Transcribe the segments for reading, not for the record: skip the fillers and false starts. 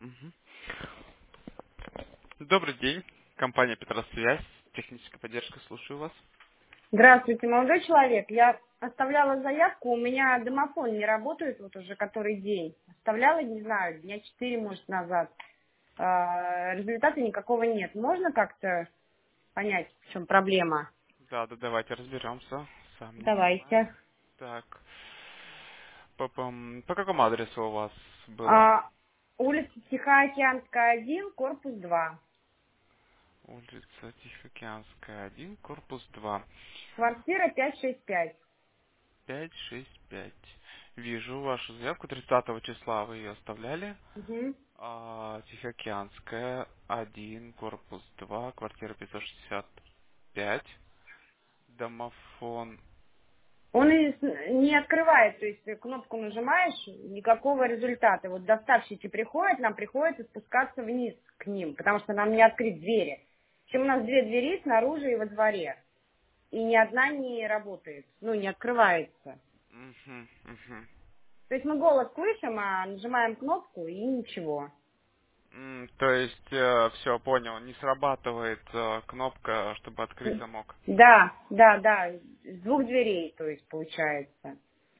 Мгм. Добрый день. Компания Петросвязь. Техническая поддержка. Слушаю вас. Здравствуйте, молодой человек. Я оставляла заявку, у меня домофон не работает вот уже который день. Оставляла, не знаю, дня 4, может, назад. Результата никакого нет. Можно как-то понять, в чем проблема? Да, давайте разберемся. Сам не понимаю. Давайте. Так. По какому адресу у вас было? А, улица Тихоокеанская, 1, корпус 2. Улица Тихоокеанская, 1, корпус 2. Квартира 565. 565. Вижу вашу заявку 30 числа. Вы ее оставляли. Угу. Тихоокеанская, 1, корпус 2, квартира 565. Домофон. Он и не открывает, то есть кнопку нажимаешь, никакого результата. Вот доставщики приходят, нам приходится спускаться вниз к ним, потому что нам не открыть двери. Причем у нас две двери снаружи и во дворе. И ни одна не работает, ну, не открывается. Мгм, мгм. То есть мы голос слышим, а нажимаем кнопку и ничего. То есть, все, понял, не срабатывает кнопка, чтобы открыть замок. Да, да, да, с двух дверей, то есть получается.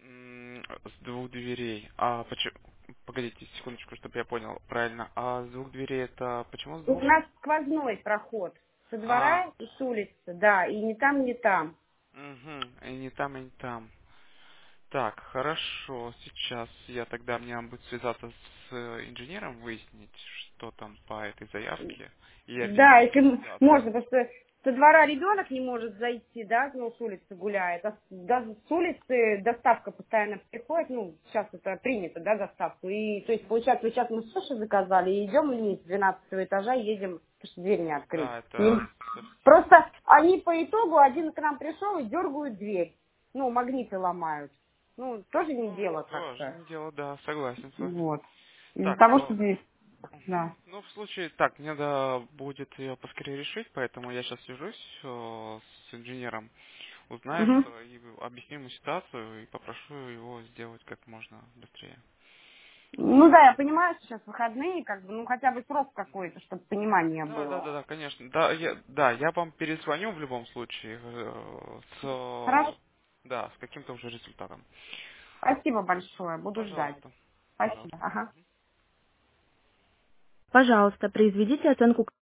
С двух дверей. А почему? Погодите секундочку, чтобы я понял правильно. А с двух дверей это почему с У двух? нас сквозной проход со А, двора и с улицы, да, и ни там, ни там. угу, и не там, и не там. Так, хорошо. Сейчас я тогда мне надо будет связаться с инженером, выяснить, что там по этой заявке, и Да, объяснить если всю ситуацию. можно, потому что со двора ребенок не может зайти, да, ну, с улицы гуляет, а даже с улицы доставка постоянно приходит, ну, сейчас это принято, да, доставку, и, то есть, получается, вот сейчас мы суши заказали, и идем вниз с 12 этажа, едем, потому что дверь не Ну открыть. да, это совсем. Просто они по итогу, один к нам пришел и дергают дверь, ну, магниты ломают, ну, тоже не Ну, дело тоже как-то, не дело, да, согласен с вами. вот, из-за Так, того, что здесь, мгм. да. Ну, в случае, так, мне надо будет ее поскорее решить, поэтому я сейчас свяжусь с инженером, узнаю Мгм. все и объясню ему ситуацию и попрошу его сделать как можно быстрее. Ну да, я понимаю, сейчас выходные, как бы, ну хотя бы срок какой-то, чтобы понимание Да, да, да, было. да, конечно. Да, я вам перезвоню в любом случае Хорошо. да, с каким-то уже результатом. Спасибо большое, буду ждать. Пожалуйста, Спасибо. пожалуйста. Ага. Пожалуйста, произведите оценку